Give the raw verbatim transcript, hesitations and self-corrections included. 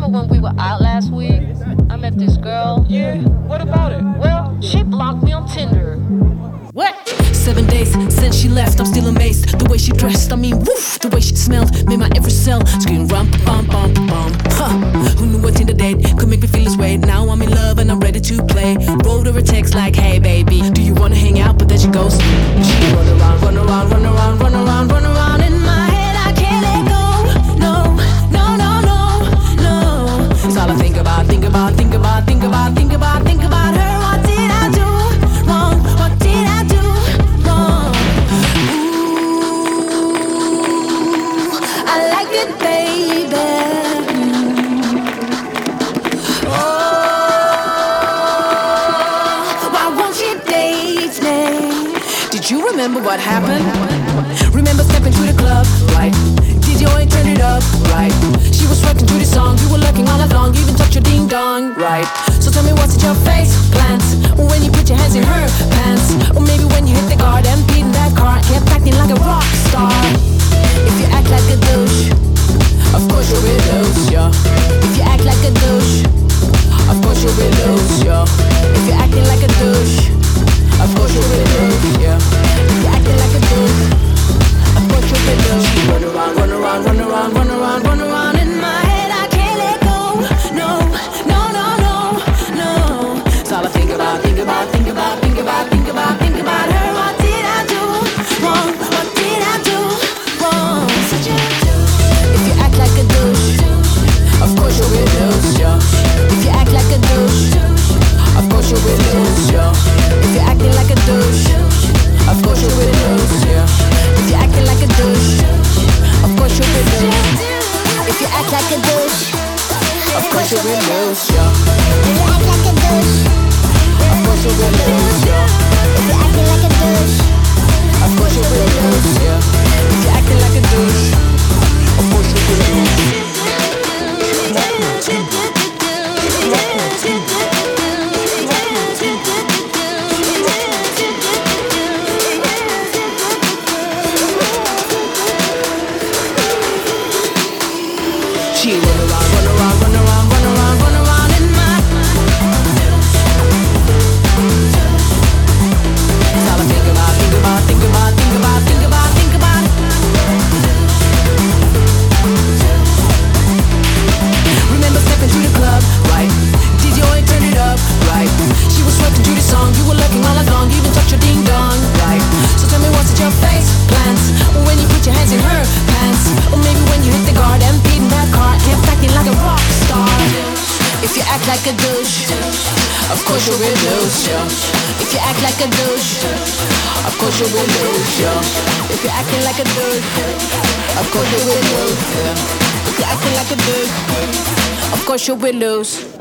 remember when we were out last week? I met this girl. Yeah, what about it? Well, she blocked me on Tinder. What? Seven days since she left, I'm still amazed. The way she dressed, I mean, woof. The way she smelled made my every cell scream rum bum bum bum. Huh? Who knew what Tinder date could make me feel this way? Now I'm in love and I'm ready to play. Wrote her a text like, hey baby, do you wanna hang out? But then she goes, she run around, run around, run around, run around, run around in my head. I can't let go. No, no, no, no, no. It's all I think about, think about, think about, think about, think about, think about her. What did I do wrong? What did I do? Remember what happened? Remember stepping to the club, right? D J only turn it up, right? She was rocking to the song, you were looking all along, you even touched your ding dong, right? So tell me what's in your face plans when you put your hands in her pants, or maybe when you hit the garden, beating that car, kept acting like a rock star. If you act like a douche, of course you will lose, yeah. If you act like a douche, of course you will lose, yeah. If you're acting like a douche, of course you will lose, yeah. If you're acting like a douche, of course you will lose. Run around, run around, run around, run around, run around in my head. I can't let go. No, no, no, no, no. It's all I think about, think about, think about, think about, think about, think about her. What did I do wrong? What did I do wrong? Such a douche. If you act like a douche, of course you will lose, yeah. If you act like a douche, of course you will lose, yeah. If you're acting like a douche, of course you will lose, yeah. If you're acting like a douche, of course you will lose. If you act like a douche, of course you will lose, yeah. If you act like a douche, of course you will lose, yeah. If you're acting like a douche, of course you will lose, yeah. If you're acting like a douche, of course you will lose. She run around, run around, run around, run around, run around in my. It's all I think about, think about, think about, think about, think about, think about. Remember stepping to the club, right? D J only turn it up, right? She was rocking to the song, you were looking all along, you even touched your ding dong, right? So tell me what's in your face plans when you put your hands in her pants, or maybe when you hit the garden, beating that car, kept acting like a rock star. If you act like a douche, of course you will lose, yeah. If you act like a douche, of course you will lose, yeah. If you're acting like a douche, of course you will lose, yeah. If you're acting like a douche, of course you will lose.